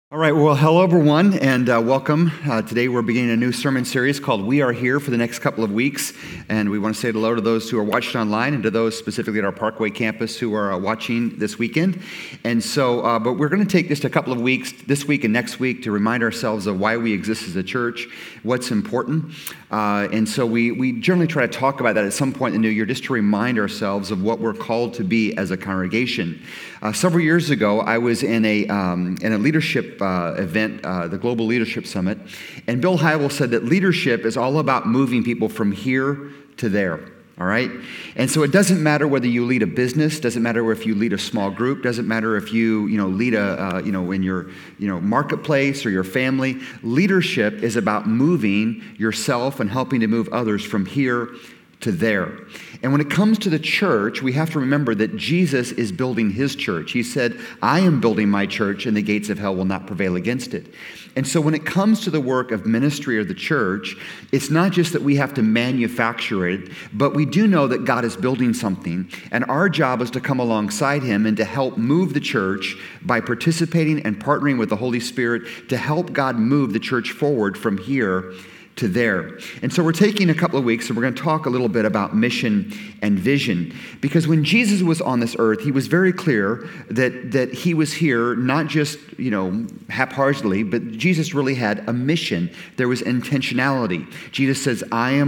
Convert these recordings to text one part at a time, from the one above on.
All right, well, hello everyone, and welcome. Today we're beginning a new sermon series called We Are Here for the next couple of weeks, and we want to say hello to those who are watching online and to those specifically at our Parkway campus who are watching this weekend. And so, but we're going to take just a couple of weeks, this week and next week, to remind ourselves of why we exist as a church, what's important. And so we generally try to talk about that at some point in the new year just to remind ourselves of what we're called to be as a congregation. Several years ago, I was in a leadership event, the Global Leadership Summit, and Bill Hybels said that leadership is all about moving people from here to there. All right? And so it doesn't matter whether you lead a business, doesn't matter if you lead a small group, doesn't matter if you lead in your marketplace or your family. Leadership is about moving yourself and helping to move others from here to there. And when it comes to the church, we have to remember that Jesus is building his church. He said, I am building my church and the gates of hell will not prevail against it. And so when it comes to the work of ministry or the church, it's not just that we have to manufacture it, but we do know that God is building something. And our job is to come alongside him and to help move the church by participating and partnering with the Holy Spirit to help God move the church forward from here to there. And so we're taking a couple of weeks and we're going to talk a little bit about mission and vision, because when Jesus was on this earth, he was very clear that he was here not just, haphazardly, but Jesus really had a mission. There was intentionality. Jesus says,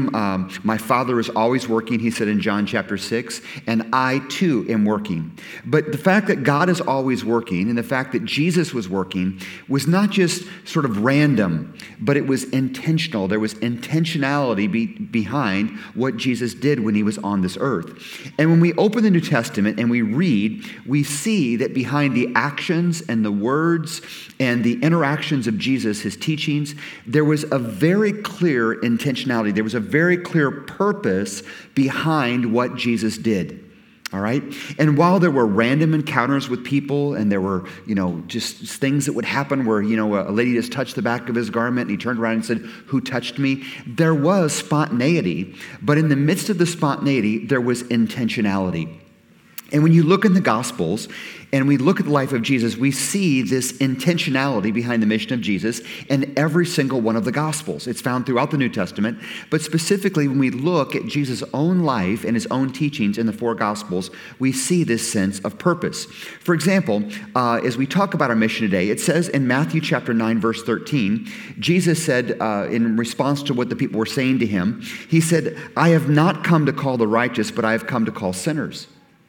my Father is always working, he said in John chapter 6, and I too am working. But the fact that God is always working and the fact that Jesus was working was not just sort of random, but it was intentional. There was intentionality behind what Jesus did when he was on this earth. And when we open the New Testament and we read, we see that behind the actions and the words and the interactions of Jesus, his teachings, there was a very clear intentionality. There was a very clear purpose behind what Jesus did. All right? And while there were random encounters with people and there were, just things that would happen where, a lady just touched the back of his garment and he turned around and said, "Who touched me?" There was spontaneity, but in the midst of the spontaneity, there was intentionality. And when you look in the Gospels and we look at the life of Jesus, we see this intentionality behind the mission of Jesus in every single one of the Gospels. It's found throughout the New Testament, but specifically when we look at Jesus' own life and his own teachings in the four Gospels, we see this sense of purpose. For example, as we talk about our mission today, it says in Matthew chapter 9, verse 13, Jesus said in response to what the people were saying to him, he said, "I have not come to call the righteous, but I have come to call sinners."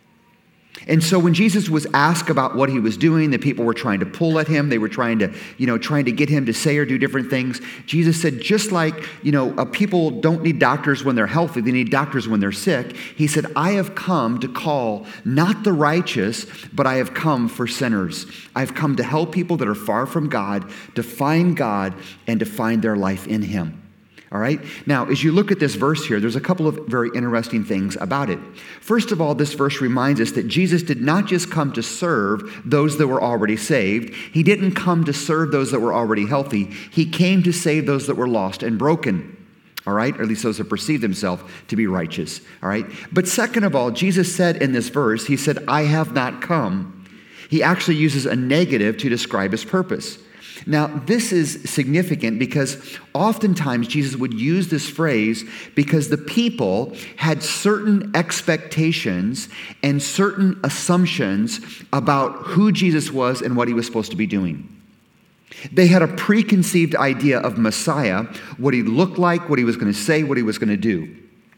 And so when Jesus was asked about what he was doing, the people were trying to pull at him. They were trying to get him to say or do different things. Jesus said, just like, people don't need doctors when they're healthy, they need doctors when they're sick. He said, I have come to call not the righteous, but I have come for sinners. I've come to help people that are far from God, to find God and to find their life in him. All right? Now, as you look at this verse here, there's a couple of very interesting things about it. First of all, this verse reminds us that Jesus did not just come to serve those that were already saved. He didn't come to serve those that were already healthy. He came to save those that were lost and broken. All right? Or at least those that perceive themselves to be righteous. All right? But second of all, Jesus said in this verse, he said, I have not come. He actually uses a negative to describe his purpose. Now, this is significant because oftentimes Jesus would use this phrase because the people had certain expectations and certain assumptions about who Jesus was and what he was supposed to be doing. They had a preconceived idea of Messiah, what he looked like, what he was going to say, what he was going to do.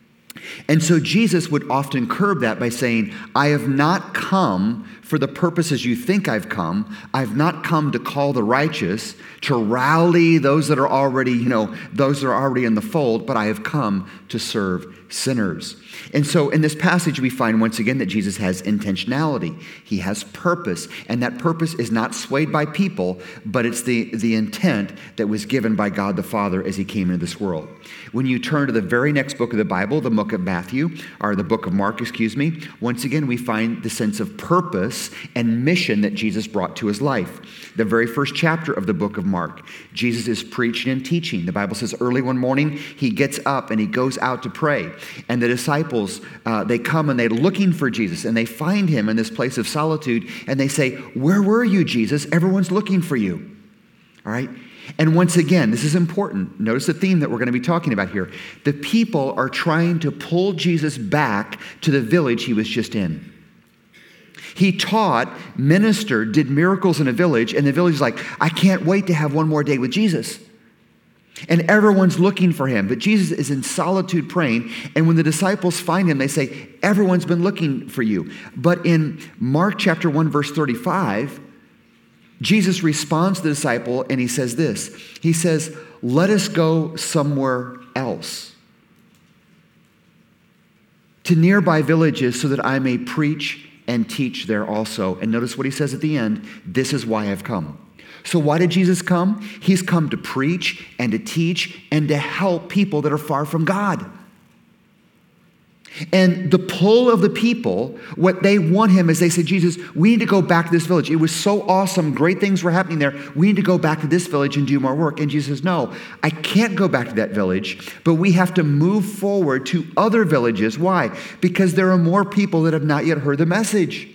And so Jesus would often curb that by saying, I have not come for the purposes you think I've come. I've not come to call the righteous, to rally those that are already, those that are already in the fold, but I have come to serve sinners. And so in this passage, we find once again that Jesus has intentionality. He has purpose, and that purpose is not swayed by people, but it's the intent that was given by God the Father as he came into this world. When you turn to the very next book of the Bible, the book of Matthew, or the book of Mark, once again, we find the sense of purpose and mission that Jesus brought to his life. The very first chapter of the book of Mark, Jesus is preaching and teaching. The Bible says early one morning, he gets up and he goes out to pray. And the disciples, they come and they're looking for Jesus and they find him in this place of solitude and they say, "Where were you, Jesus? Everyone's looking for you." All right? And once again, this is important. Notice the theme that we're going to be talking about here. The people are trying to pull Jesus back to the village he was just in. He taught, ministered, did miracles in a village, and the village is like, I can't wait to have one more day with Jesus. And everyone's looking for him, but Jesus is in solitude praying, and when the disciples find him, they say, everyone's been looking for you. But in Mark chapter 1, verse 35, Jesus responds to the disciple, and he says this. He says, let us go somewhere else, to nearby villages, so that I may preach and teach there also. And notice what he says at the end, this is why I've come. So why did Jesus come? He's come to preach and to teach and to help people that are far from God. And the pull of the people, what they want him is they say, Jesus, we need to go back to this village. It was so awesome. Great things were happening there. We need to go back to this village and do more work. And Jesus says, no, I can't go back to that village, but we have to move forward to other villages. Why? Because there are more people that have not yet heard the message.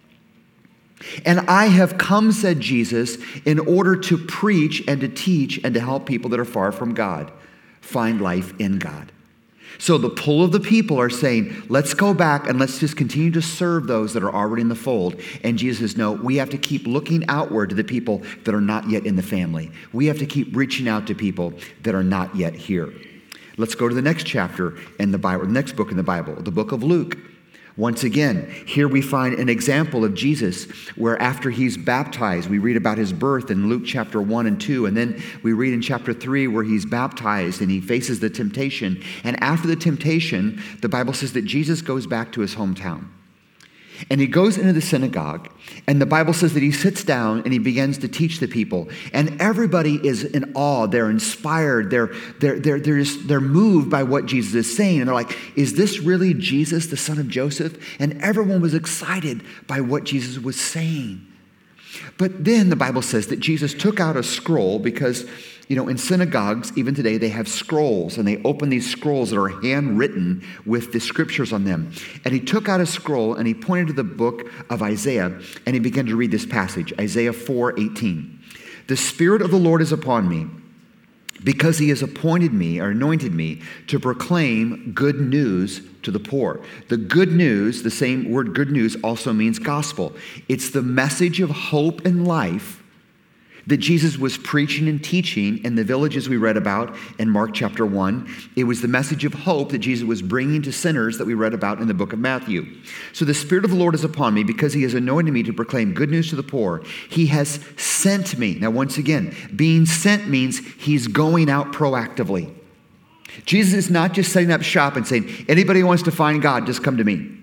And I have come, said Jesus, in order to preach and to teach and to help people that are far from God find life in God. So the pull of the people are saying, let's go back and let's just continue to serve those that are already in the fold. And Jesus says, no, we have to keep looking outward to the people that are not yet in the family. We have to keep reaching out to people that are not yet here. Let's go to the next chapter in the Bible, the next book in the Bible, the book of Luke. Once again, here we find an example of Jesus where after he's baptized, we read about his birth in Luke chapter 1 and 2, and then we read in chapter 3 where he's baptized and he faces the temptation. And after the temptation, the Bible says that Jesus goes back to his hometown. And he goes into the synagogue, and the Bible says that he sits down and he begins to teach the people. And everybody is in awe. They're inspired. They're moved by what Jesus is saying. And they're like, is this really Jesus, the son of Joseph? And everyone was excited by what Jesus was saying. But then the Bible says that Jesus took out a scroll because, in synagogues, even today, they have scrolls, and they open these scrolls that are handwritten with the scriptures on them. And he took out a scroll, and he pointed to the book of Isaiah, and he began to read this passage, Isaiah 4:18. The Spirit of the Lord is upon me, because he has appointed me, or anointed me, to proclaim good news to the poor. The good news, the same word good news, also means gospel. It's the message of hope and life that Jesus was preaching and teaching in the villages we read about in Mark chapter 1. It was the message of hope that Jesus was bringing to sinners that we read about in the book of Matthew. So the Spirit of the Lord is upon me because he has anointed me to proclaim good news to the poor. He has sent me. Now, once again, being sent means he's going out proactively. Jesus is not just setting up shop and saying, anybody who wants to find God, just come to me.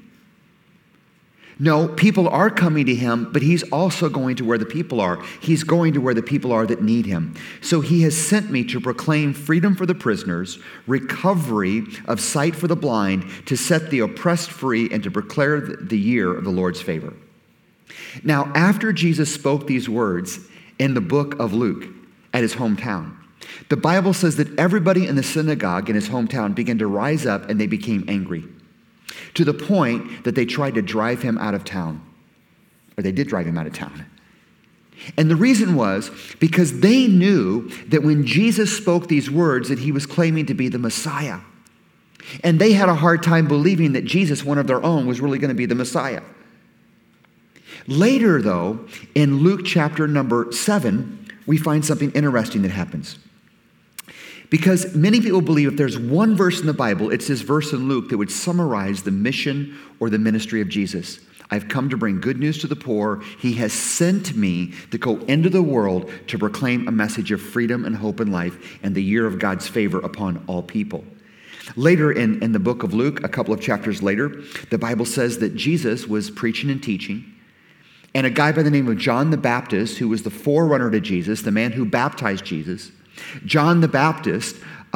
No, people are coming to him, but he's also going to where the people are. He's going to where the people are that need him. So he has sent me to proclaim freedom for the prisoners, recovery of sight for the blind, to set the oppressed free, and to declare the year of the Lord's favor. Now, after Jesus spoke these words in the book of Luke at his hometown, the Bible says that everybody in the synagogue in his hometown began to rise up and they became angry, to the point that they tried to drive him out of town. Or they did drive him out of town. And the reason was because they knew that when Jesus spoke these words that he was claiming to be the Messiah. And they had a hard time believing that Jesus, one of their own, was really going to be the Messiah. Later, though, in Luke chapter number 7, we find something interesting that happens. Because many people believe if there's one verse in the Bible, it's this verse in Luke that would summarize the mission or the ministry of Jesus. I've come to bring good news to the poor. He has sent me to go into the world to proclaim a message of freedom and hope and life and the year of God's favor upon all people. Later in the book of Luke, a couple of chapters later, the Bible says that Jesus was preaching and teaching. And a guy by the name of John the Baptist, who was the forerunner to Jesus, the man who baptized Jesus, John the Baptist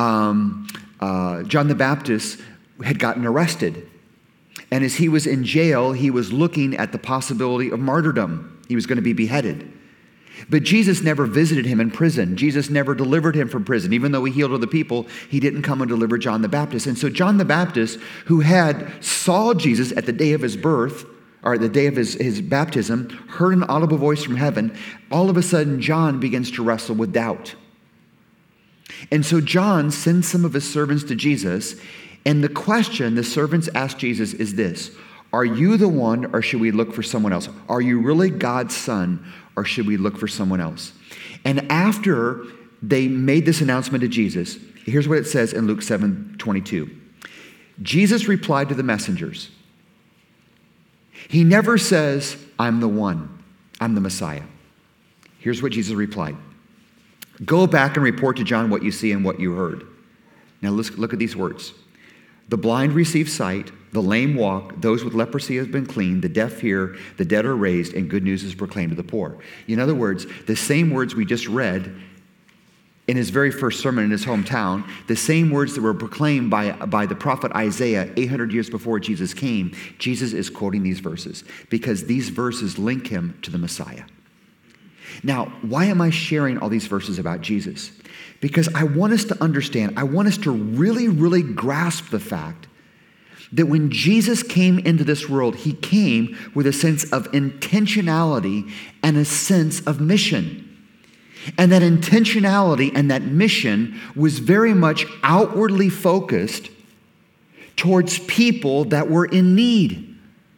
had gotten arrested. And as he was in jail, he was looking at the possibility of martyrdom. He was going to be beheaded. But Jesus never visited him in prison. Jesus never delivered him from prison. Even though he healed other people, he didn't come and deliver John the Baptist. And so John the Baptist, who had saw Jesus at the day of his birth, or the day of his baptism, heard an audible voice from heaven. All of a sudden, John begins to wrestle with doubt. And so John sends some of his servants to Jesus, and the question the servants ask Jesus is this: are you the one, or should we look for someone else? Are you really God's son, or should we look for someone else? And after they made this announcement to Jesus, here's what it says in Luke 7:22. Jesus replied to the messengers. He never says, I'm the one, I'm the Messiah. Here's what Jesus replied. Go back and report to John what you see and what you heard. Now let's look at these words. The blind receive sight, the lame walk, those with leprosy have been cleaned, the deaf hear, the dead are raised, and good news is proclaimed to the poor. In other words, the same words we just read in his very first sermon in his hometown, the same words that were proclaimed by the prophet Isaiah 800 years before Jesus came, Jesus is quoting these verses because these verses link him to the Messiah. Now, why am I sharing all these verses about Jesus? Because I want us to understand, I want us to really, really grasp the fact that when Jesus came into this world, he came with a sense of intentionality and a sense of mission. And that intentionality and that mission was very much outwardly focused towards people that were in need.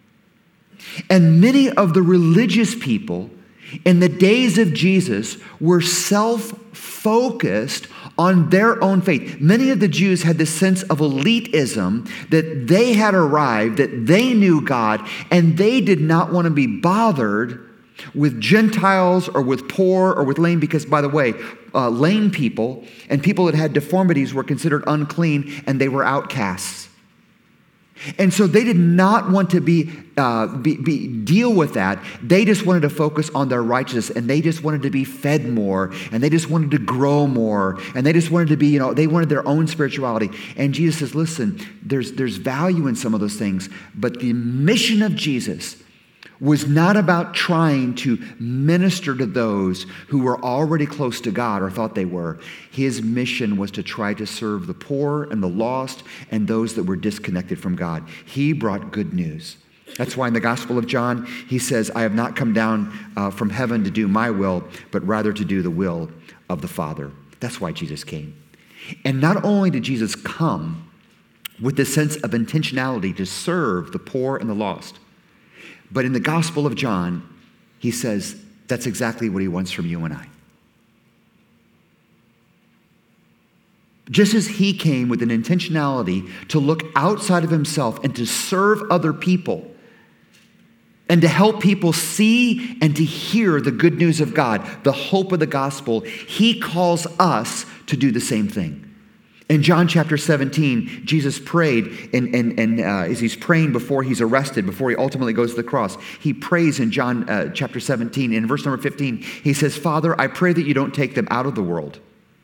And many of the religious people in the days of Jesus were self-focused on their own faith. Many of the Jews had this sense of elitism, that they had arrived, that they knew God, and they did not want to be bothered with Gentiles or with poor or with lame, because, by the way, lame people and people that had deformities were considered unclean, and they were outcasts. And so they did not want to deal with that. They just wanted to focus on their righteousness, and they just wanted to be fed more, and they just wanted to grow more, and they just wanted to be, they wanted their own spirituality. And Jesus says, listen, there's value in some of those things, but the mission of Jesus was not about trying to minister to those who were already close to God or thought they were. His mission was to try to serve the poor and the lost and those that were disconnected from God. He brought good news. That's why in the Gospel of John, he says, I have not come down from heaven to do my will, but rather to do the will of the Father. That's why Jesus came. And not only did Jesus come with this sense of intentionality to serve the poor and the lost, but in the Gospel of John, he says that's exactly what he wants from you and I. Just as he came with an intentionality to look outside of himself and to serve other people and to help people see and to hear the good news of God, the hope of the gospel, he calls us to do the same thing. In John chapter 17, Jesus prayed, and as he's praying before he's arrested, before he ultimately goes to the cross, he prays in John chapter 17. In verse number 15, he says, Father, I pray that you don't take them out of the world.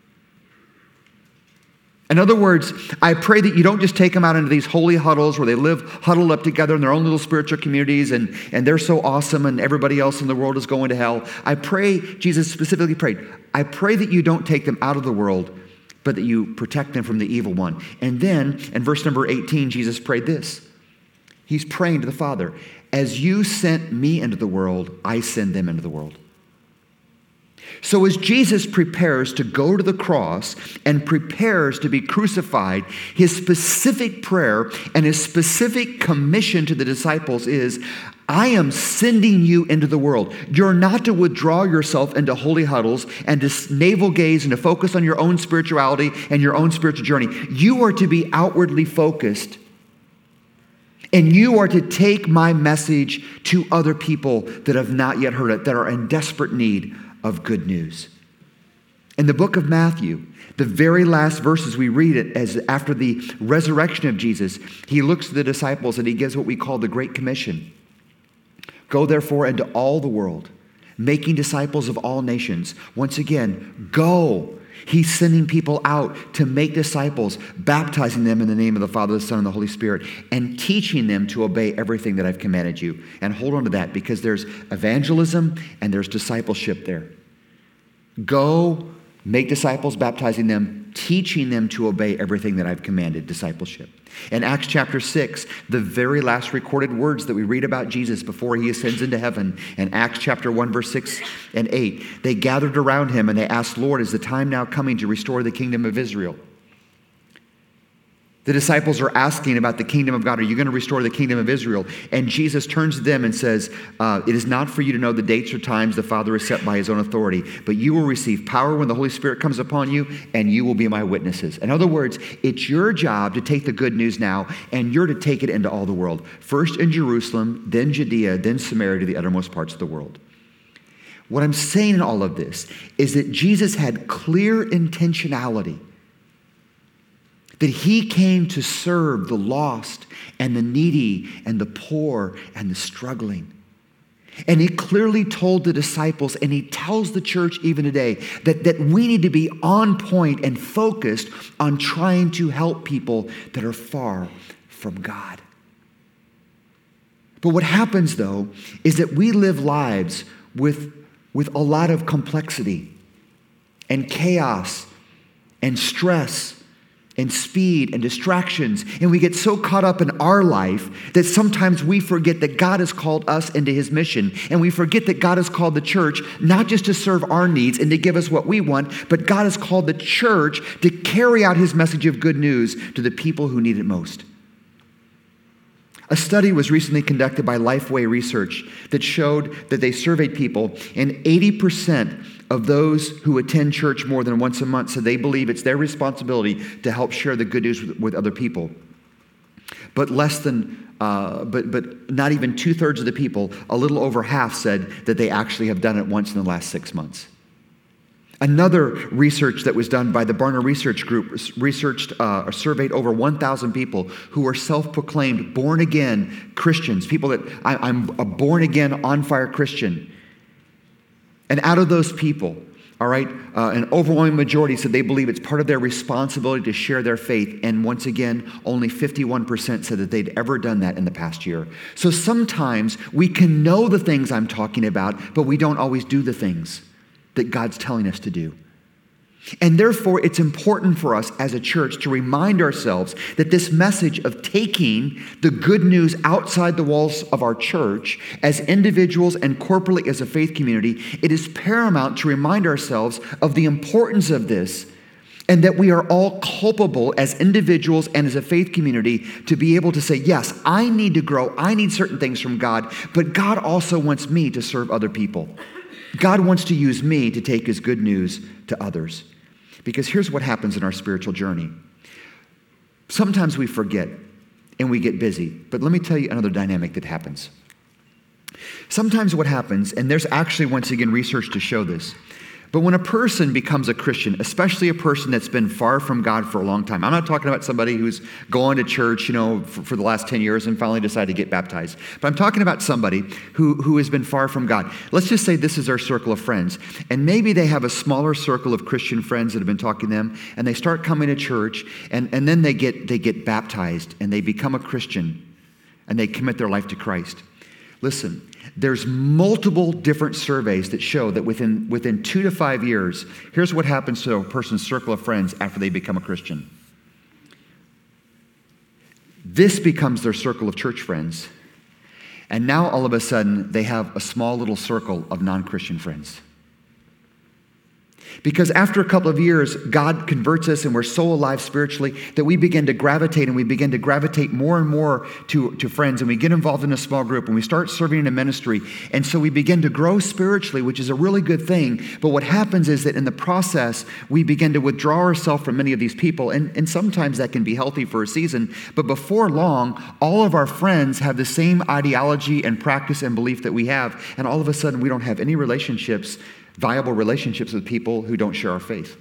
In other words, I pray that you don't just take them out into these holy huddles where they live huddled up together in their own little spiritual communities and they're so awesome and everybody else in the world is going to hell. I pray, Jesus specifically prayed, I pray that you don't take them out of the world, but that you protect them from the evil one. And then in verse number 18, Jesus prayed this. He's praying to the Father, as you sent me into the world, I send them into the world. So as Jesus prepares to go to the cross and prepares to be crucified, his specific prayer and his specific commission to the disciples is, I am sending you into the world. You're not to withdraw yourself into holy huddles and to navel gaze and to focus on your own spirituality and your own spiritual journey. You are to be outwardly focused. And you are to take my message to other people that have not yet heard it, that are in desperate need of good news. In the book of Matthew, the very last verses we read it as after the resurrection of Jesus, he looks to the disciples and he gives what we call the Great Commission. Go therefore into all the world, making disciples of all nations. Once again, go. He's sending people out to make disciples, baptizing them in the name of the Father, the Son, and the Holy Spirit, and teaching them to obey everything that I've commanded you. And hold on to that, because there's evangelism and there's discipleship there. Go, make disciples, baptizing them, teaching them to obey everything that I've commanded, discipleship. In Acts chapter 6, the very last recorded words that we read about Jesus before he ascends into heaven, in Acts chapter 1, verse 6 and 8, they gathered around him and they asked, Lord, is the time now coming to restore the kingdom of Israel? The disciples are asking about the kingdom of God. Are you going to restore the kingdom of Israel? And Jesus turns to them and says, it is not for you to know the dates or times the Father has set by his own authority, but you will receive power when the Holy Spirit comes upon you, and you will be my witnesses. In other words, it's your job to take the good news now, and you're to take it into all the world. First in Jerusalem, then Judea, then Samaria, to the uttermost parts of the world. What I'm saying in all of this is that Jesus had clear intentionality, that he came to serve the lost and the needy and the poor and the struggling. And he clearly told the disciples, and he tells the church even today, that we need to be on point and focused on trying to help people that are far from God. But what happens, though, is that we live lives with a lot of complexity and chaos and stress and speed and distractions, and we get so caught up in our life that sometimes we forget that God has called us into his mission, and we forget that God has called the church not just to serve our needs and to give us what we want, but God has called the church to carry out his message of good news to the people who need it most. A study was recently conducted by Lifeway Research that showed that they surveyed people, and 80% of those who attend church more than once a month said they believe it's their responsibility to help share the good news with other people. But not even 2/3 of the people, a little over half, said that they actually have done it once in the last 6 months. Another research that was done by the Barna Research Group surveyed over 1,000 people who were self-proclaimed born-again Christians, people that I'm a born-again, on-fire Christian. And out of those people, all right, an overwhelming majority said they believe it's part of their responsibility to share their faith. And once again, only 51% said that they'd ever done that in the past year. So sometimes we can know the things I'm talking about, but we don't always do the things that God's telling us to do. And therefore, it's important for us as a church to remind ourselves that this message of taking the good news outside the walls of our church as individuals and corporately as a faith community, it is paramount to remind ourselves of the importance of this, and that we are all culpable as individuals and as a faith community to be able to say, yes, I need to grow, I need certain things from God, but God also wants me to serve other people. God wants to use me to take his good news to others. Because here's what happens in our spiritual journey. Sometimes we forget and we get busy. But let me tell you another dynamic that happens. Sometimes what happens, and there's actually, once again, research to show this, but when a person becomes a Christian, especially a person that's been far from God for a long time, I'm not talking about somebody who's going to church, for the last 10 years and finally decided to get baptized, but I'm talking about somebody who has been far from God. Let's just say this is our circle of friends, and maybe they have a smaller circle of Christian friends that have been talking to them, and they start coming to church, and then they get baptized, and they become a Christian, and they commit their life to Christ. Listen, there's multiple different surveys that show that within 2 to 5 years, here's what happens to a person's circle of friends after they become a Christian. This becomes their circle of church friends. And now all of a sudden, they have a small little circle of non-Christian friends. Because after a couple of years, God converts us and we're so alive spiritually that we begin to gravitate, and we begin to gravitate more and more to friends, and we get involved in a small group, and we start serving in a ministry. And so we begin to grow spiritually, which is a really good thing. But what happens is that in the process, we begin to withdraw ourselves from many of these people. And sometimes that can be healthy for a season. But before long, all of our friends have the same ideology and practice and belief that we have. And all of a sudden, we don't have any viable relationships with people who don't share our faith.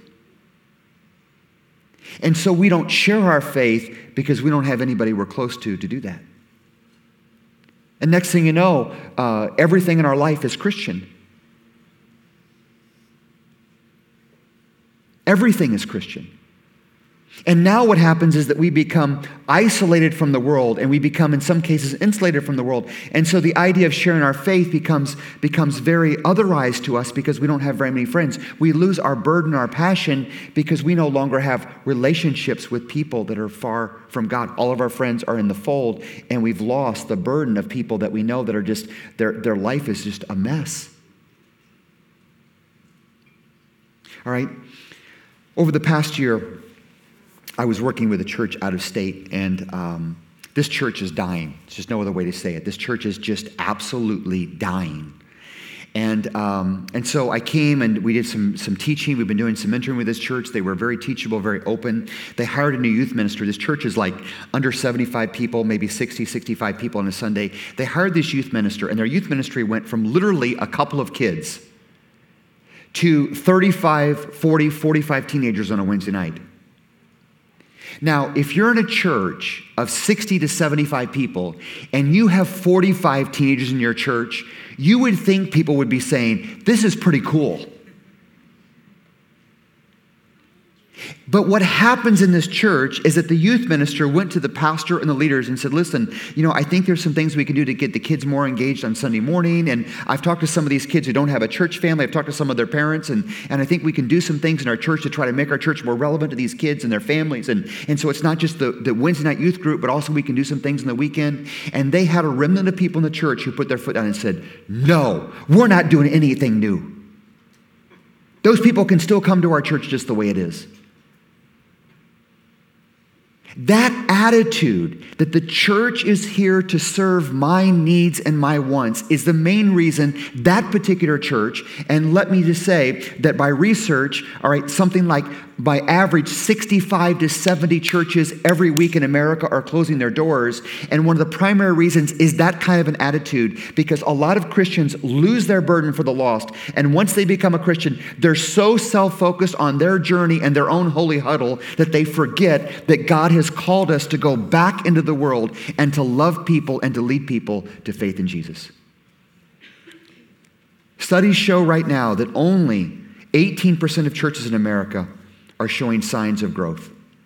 And so we don't share our faith because we don't have anybody we're close to do that. And next thing you know, everything in our life is Christian. Everything is Christian. And now what happens is that we become isolated from the world, and we become, in some cases, insulated from the world. And so the idea of sharing our faith becomes very otherized to us because we don't have very many friends. We lose our burden, our passion, because we no longer have relationships with people that are far from God. All of our friends are in the fold, and we've lost the burden of people that we know that are just, their life is just a mess. All right? Over the past year, I was working with a church out of state, and this church is dying. There's just no other way to say it. This church is just absolutely dying. And so I came and we did some teaching. We've been doing some mentoring with this church. They were very teachable, very open. They hired a new youth minister. This church is like under 75 people, maybe 60, 65 people on a Sunday. They hired this youth minister, and their youth ministry went from literally a couple of kids to 35, 40, 45 teenagers on a Wednesday night. Now, if you're in a church of 60 to 75 people and you have 45 teenagers in your church, you would think people would be saying, this is pretty cool. But what happens in this church is that the youth minister went to the pastor and the leaders and said, listen, I think there's some things we can do to get the kids more engaged on Sunday morning. And I've talked to some of these kids who don't have a church family. I've talked to some of their parents. And I think we can do some things in our church to try to make our church more relevant to these kids and their families. And so it's not just the Wednesday night youth group, but also we can do some things in the weekend. And they had a remnant of people in the church who put their foot down and said, no, we're not doing anything new. Those people can still come to our church just the way it is. That attitude that the church is here to serve my needs and my wants is the main reason that particular church, and let me just say that by research, all right, something like by average 65 to 70 churches every week in America are closing their doors. And one of the primary reasons is that kind of an attitude, because a lot of Christians lose their burden for the lost. And once they become a Christian, they're so self-focused on their journey and their own holy huddle that they forget that God has called us to go back into the world and to love people and to lead people to faith in Jesus. Studies show right now that only 18% of churches in America are showing signs of growth.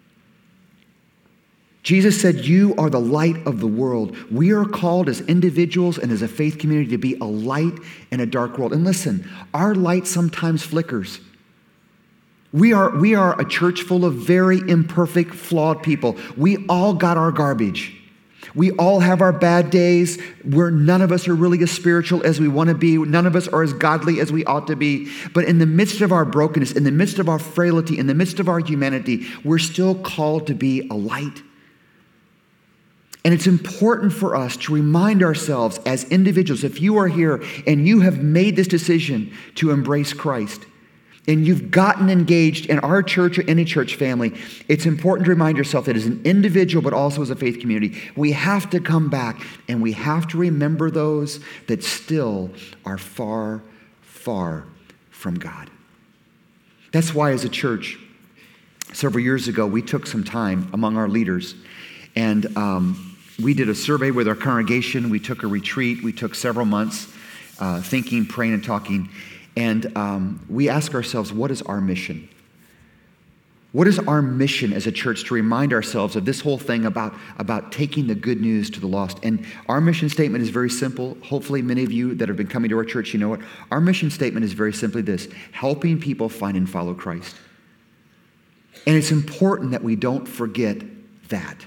Jesus said, you are the light of the world. We are called as individuals and as a faith community to be a light in a dark world. And listen, our light sometimes flickers. We are a church full of very imperfect, flawed people. We all got our garbage. We all have our bad days where none of us are really as spiritual as we want to be. None of us are as godly as we ought to be. But in the midst of our brokenness, in the midst of our frailty, in the midst of our humanity, we're still called to be a light. And it's important for us to remind ourselves as individuals, if you are here and you have made this decision to embrace Christ, and you've gotten engaged in our church or any church family, it's important to remind yourself that as an individual, but also as a faith community, we have to come back and we have to remember those that still are far, far from God. That's why as a church, several years ago, we took some time among our leaders and we did a survey with our congregation. We took a retreat. We took several months thinking, praying, and talking. And we ask ourselves, what is our mission? What is our mission as a church to remind ourselves of this whole thing about taking the good news to the lost? And our mission statement is very simple. Hopefully many of you that have been coming to our church, you know it. Our mission statement is very simply this: helping people find and follow Christ. And it's important that we don't forget that.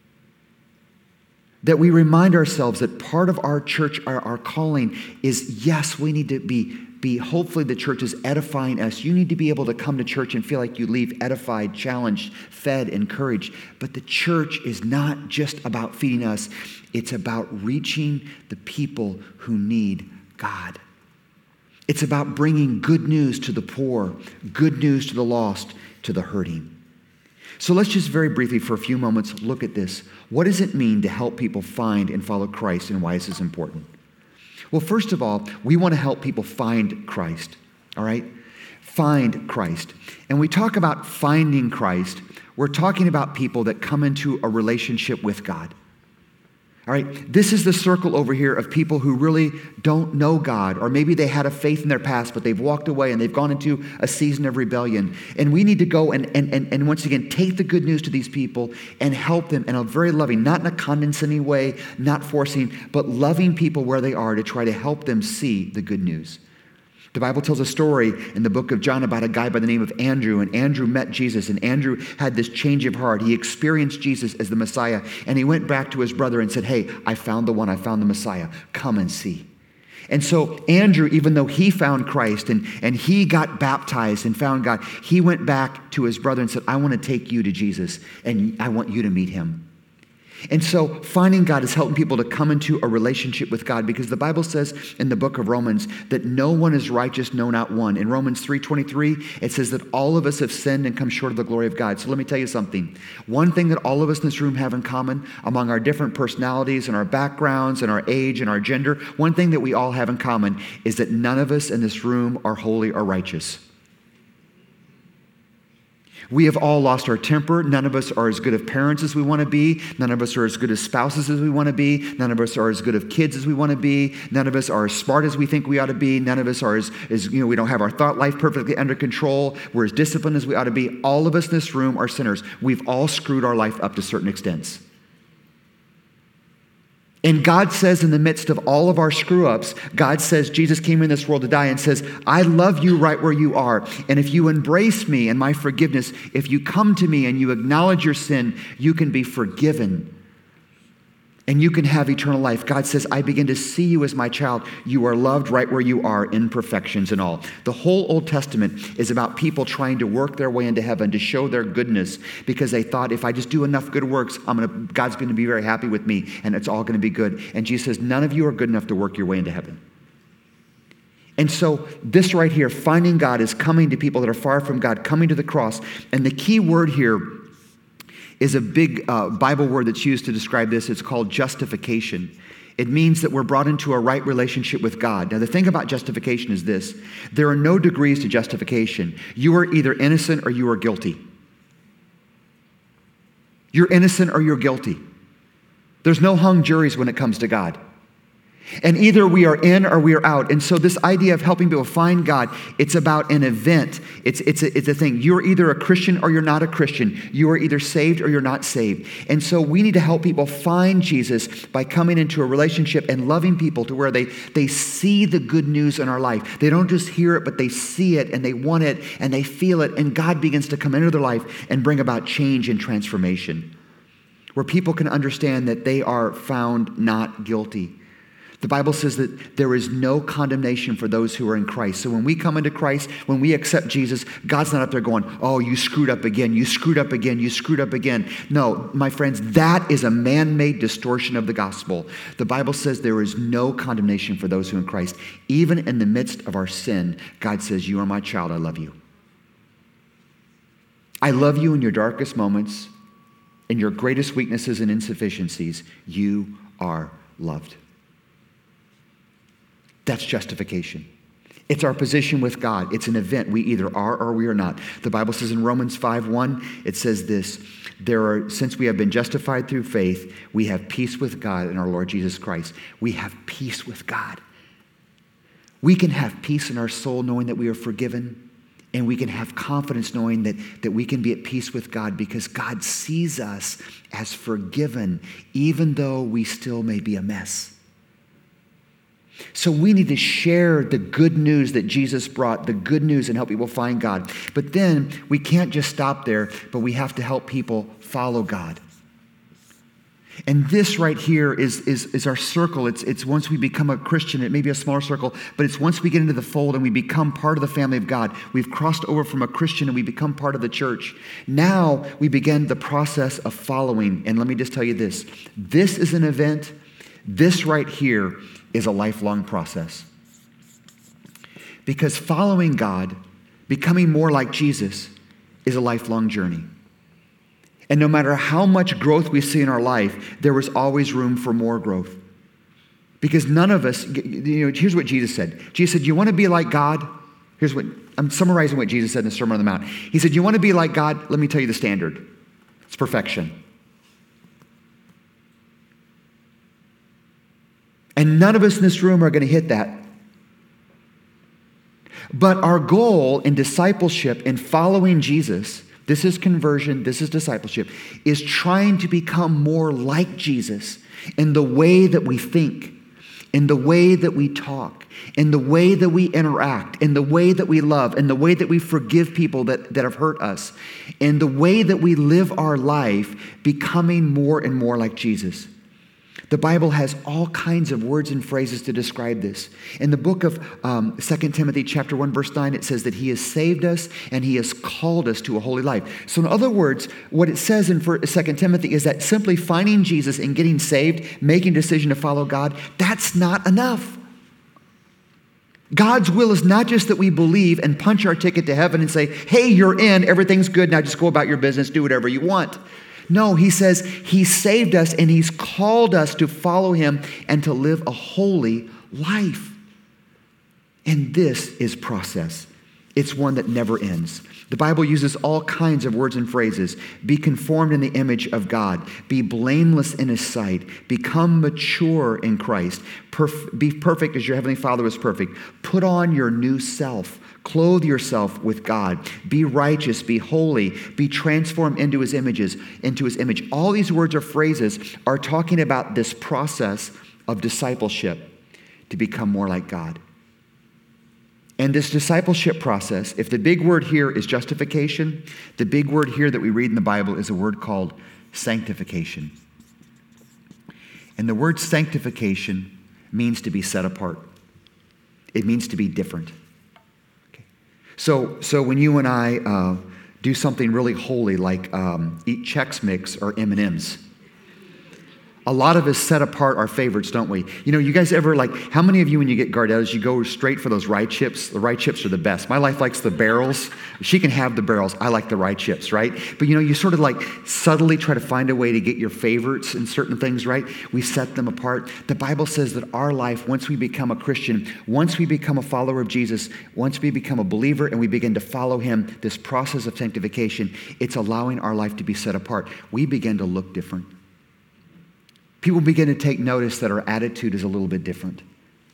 That we remind ourselves that part of our church, our calling is, yes, we need to be hopefully the church is edifying us. You need to be able to come to church and feel like you leave edified, challenged, fed, encouraged. But the church is not just about feeding us. It's about reaching the people who need God. It's about bringing good news to the poor, good news to the lost, to the hurting. So let's just very briefly for a few moments look at this. What does it mean to help people find and follow Christ, and why is this important? Well, first of all, we want to help people find Christ, all right? Find Christ. And we talk about finding Christ, we're talking about people that come into a relationship with God. All right, this is the circle over here of people who really don't know God, or maybe they had a faith in their past, but they've walked away and they've gone into a season of rebellion. And we need to go and once again, take the good news to these people and help them in a very loving, not in a condescending way, not forcing, but loving people where they are to try to help them see the good news. The Bible tells a story in the book of John about a guy by the name of Andrew, and Andrew met Jesus, and Andrew had this change of heart. He experienced Jesus as the Messiah, and he went back to his brother and said, hey, I found the one, I found the Messiah. Come and see. And so Andrew, even though he found Christ and he got baptized and found God, he went back to his brother and said, I want to take you to Jesus, and I want you to meet him. And so finding God is helping people to come into a relationship with God, because the Bible says in the book of Romans that no one is righteous, no, not one. In Romans 3:23, it says that all of us have sinned and come short of the glory of God. So let me tell you something. One thing that all of us in this room have in common, among our different personalities and our backgrounds and our age and our gender, one thing that we all have in common is that none of us in this room are holy or righteous. We have all lost our temper. None of us are as good of parents as we want to be. None of us are as good as spouses as we want to be. None of us are as good of kids as we want to be. None of us are as smart as we think we ought to be. None of us are as we don't have our thought life perfectly under control. We're as disciplined as we ought to be. All of us in this room are sinners. We've all screwed our life up to certain extents. And God says in the midst of all of our screw-ups, God says Jesus came in this world to die and says, I love you right where you are. And if you embrace me and my forgiveness, if you come to me and you acknowledge your sin, you can be forgiven. And you can have eternal life. God says, I begin to see you as my child. You are loved right where you are, imperfections and all. The whole Old Testament is about people trying to work their way into heaven to show their goodness, because they thought, if I just do enough good works, God's going to be very happy with me, and it's all going to be good. And Jesus says, none of you are good enough to work your way into heaven. And so this right here, finding God, is coming to people that are far from God, coming to the cross. And the key word here is a big Bible word that's used to describe this. It's called justification. It means that we're brought into a right relationship with God. Now, the thing about justification is this. There are no degrees to justification. You are either innocent or you are guilty. You're innocent or you're guilty. There's no hung juries when it comes to God. And either we are in or we are out. And so this idea of helping people find God, it's about an event. It's a thing. You're either a Christian or you're not a Christian. You are either saved or you're not saved. And so we need to help people find Jesus by coming into a relationship and loving people to where they see the good news in our life. They don't just hear it, but they see it and they want it and they feel it. And God begins to come into their life and bring about change and transformation, where people can understand that they are found not guilty. The Bible says that there is no condemnation for those who are in Christ. So when we come into Christ, when we accept Jesus, God's not up there going, oh, you screwed up again, you screwed up again, you screwed up again. No, my friends, that is a man-made distortion of the gospel. The Bible says there is no condemnation for those who are in Christ. Even in the midst of our sin, God says, you are my child, I love you. I love you in your darkest moments, in your greatest weaknesses and insufficiencies. You are loved. That's justification. It's our position with God. It's an event. We either are or we are not. The Bible says in Romans 5:1, it says this, since we have been justified through faith, we have peace with God in our Lord Jesus Christ. We have peace with God. We can have peace in our soul knowing that we are forgiven, and we can have confidence knowing that we can be at peace with God because God sees us as forgiven, even though we still may be a mess. So we need to share the good news that Jesus brought, the good news, and help people find God. But then we can't just stop there, but we have to help people follow God. And this right here is our circle. It's once we become a Christian, it may be a smaller circle, but it's once we get into the fold and we become part of the family of God. We've crossed over from a Christian and we become part of the church. Now we begin the process of following. And let me just tell you this. This is an event. This right here is a lifelong process. Because following God, becoming more like Jesus, is a lifelong journey. And no matter how much growth we see in our life, there is always room for more growth. Because none of us, here's what Jesus said. Jesus said, you want to be like God? I'm summarizing what Jesus said in the Sermon on the Mount. He said, you want to be like God? Let me tell you the standard. It's perfection. And none of us in this room are going to hit that. But our goal in discipleship, in following Jesus, this is conversion, this is discipleship, is trying to become more like Jesus in the way that we think, in the way that we talk, in the way that we interact, in the way that we love, in the way that we forgive people that have hurt us, in the way that we live our life, becoming more and more like Jesus. The Bible has all kinds of words and phrases to describe this. In the book of 2 Timothy chapter 1, verse 9, it says that he has saved us and he has called us to a holy life. So in other words, what it says in 2 Timothy is that simply finding Jesus and getting saved, making a decision to follow God, that's not enough. God's will is not just that we believe and punch our ticket to heaven and say, hey, you're in, everything's good, now just go about your business, do whatever you want. No, he says he saved us and he's called us to follow him and to live a holy life. And this is process. It's one that never ends. The Bible uses all kinds of words and phrases. Be conformed in the image of God. Be blameless in his sight. Become mature in Christ. Be perfect as your heavenly Father is perfect. Put on your new self. Clothe yourself with God. Be righteous, be holy, be transformed into his image. All these words or phrases are talking about this process of discipleship to become more like God. And this discipleship process, if the big word here is justification, the big word here that we read in the Bible is a word called sanctification. And the word sanctification means to be set apart. It means to be different. So when you and I do something really holy like eat Chex Mix or M&Ms, a lot of us set apart our favorites, don't we? You know, you guys ever how many of you when you get Gardettos, you go straight for those rye chips? The rye chips are the best. My wife likes the barrels. She can have the barrels. I like the rye chips, right? But you know, you sort of subtly try to find a way to get your favorites in certain things, right? We set them apart. The Bible says that our life, once we become a Christian, once we become a follower of Jesus, once we become a believer and we begin to follow him, this process of sanctification, it's allowing our life to be set apart. We begin to look different. People begin to take notice that our attitude is a little bit different.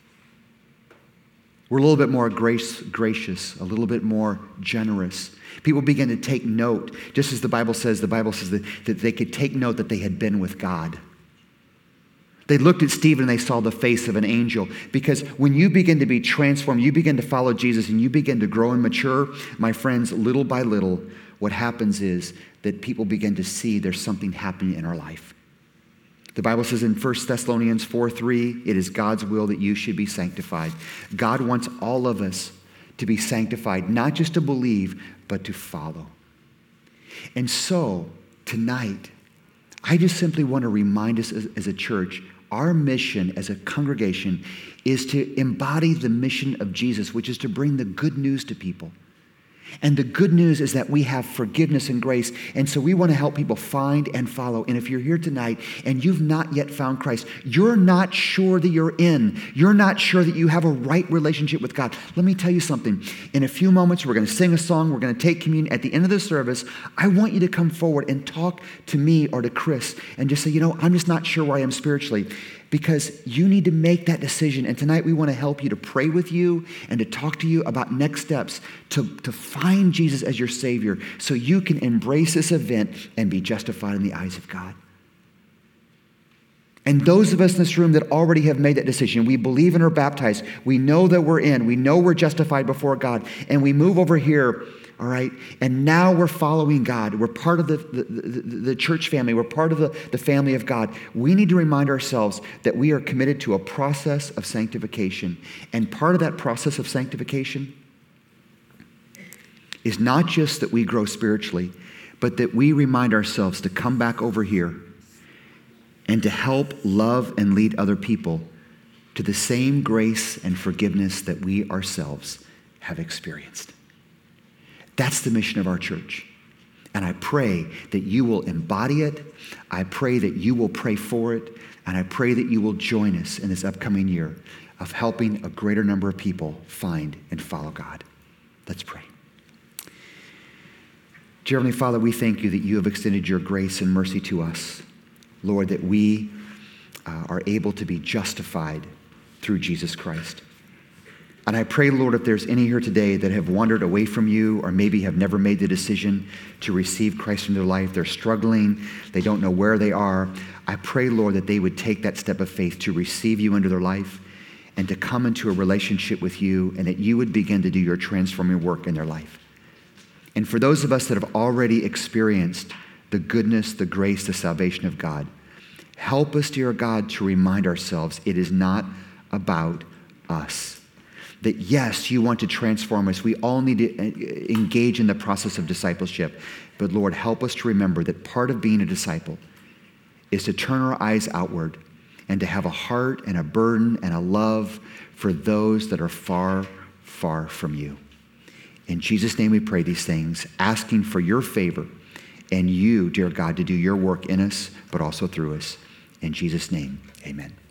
We're a little bit more gracious, a little bit more generous. People begin to take note, just as the Bible says that they could take note that they had been with God. They looked at Stephen and they saw the face of an angel. Because when you begin to be transformed, you begin to follow Jesus and you begin to grow and mature, my friends, little by little, what happens is that people begin to see there's something happening in our life. The Bible says in 1 Thessalonians 4:3, it is God's will that you should be sanctified. God wants all of us to be sanctified, not just to believe, but to follow. And so, tonight, I just simply want to remind us as a church, our mission as a congregation is to embody the mission of Jesus, which is to bring the good news to people. And the good news is that we have forgiveness and grace. And so we want to help people find and follow. And if you're here tonight and you've not yet found Christ, you're not sure that you're in. You're not sure that you have a right relationship with God. Let me tell you something. In a few moments, we're going to sing a song. We're going to take communion. At the end of the service, I want you to come forward and talk to me or to Chris and just say, you know, I'm just not sure where I am spiritually. Because you need to make that decision. And tonight we want to help you to pray with you and to talk to you about next steps to find Jesus as your Savior so you can embrace this event and be justified in the eyes of God. And those of us in this room that already have made that decision, we believe and are baptized, we know that we're in, we know we're justified before God, and we move over here, all right, and now we're following God. We're part of the church family. We're part of the family of God. We need to remind ourselves that we are committed to a process of sanctification. And part of that process of sanctification is not just that we grow spiritually, but that we remind ourselves to come back over here and to help love and lead other people to the same grace and forgiveness that we ourselves have experienced. That's the mission of our church. And I pray that you will embody it. I pray that you will pray for it. And I pray that you will join us in this upcoming year of helping a greater number of people find and follow God. Let's pray. Dear Heavenly Father, we thank you that you have extended your grace and mercy to us. Lord, that we are able to be justified through Jesus Christ. And I pray, Lord, if there's any here today that have wandered away from you or maybe have never made the decision to receive Christ in their life, they're struggling, they don't know where they are, I pray, Lord, that they would take that step of faith to receive you into their life and to come into a relationship with you, and that you would begin to do your transforming work in their life. And for those of us that have already experienced the goodness, the grace, the salvation of God, help us, dear God, to remind ourselves it is not about us. That yes, you want to transform us. We all need to engage in the process of discipleship. But Lord, help us to remember that part of being a disciple is to turn our eyes outward and to have a heart and a burden and a love for those that are far, far from you. In Jesus' name we pray these things, asking for your favor and you, dear God, to do your work in us, but also through us. In Jesus' name, amen.